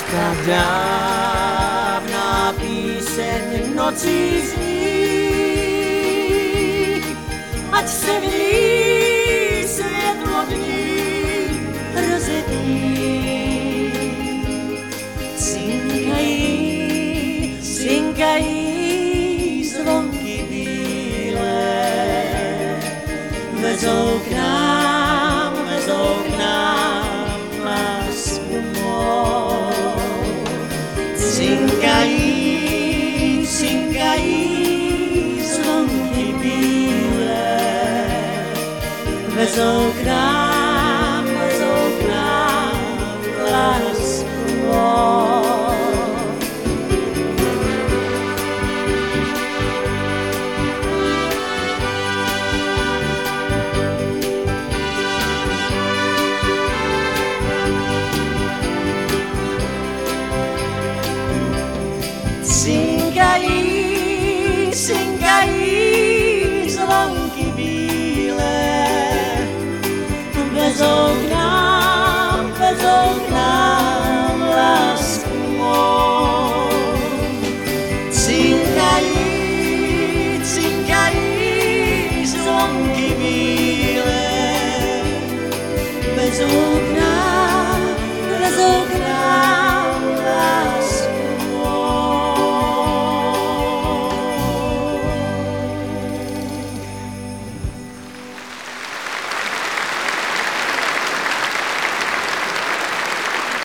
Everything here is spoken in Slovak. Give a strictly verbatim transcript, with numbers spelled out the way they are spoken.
Ta dávná píseň nocí zní, ať se v ní světlo dní rozední. Cinkají, cinkají zvonky bílé, vezou k nám, vezou k nám lásku mou. Cinkají, cinkají zvonky bílé, vezou k nám, vezou k nám lásku mou. Cinkají, cinkají zvonky bílé, vezou k nám.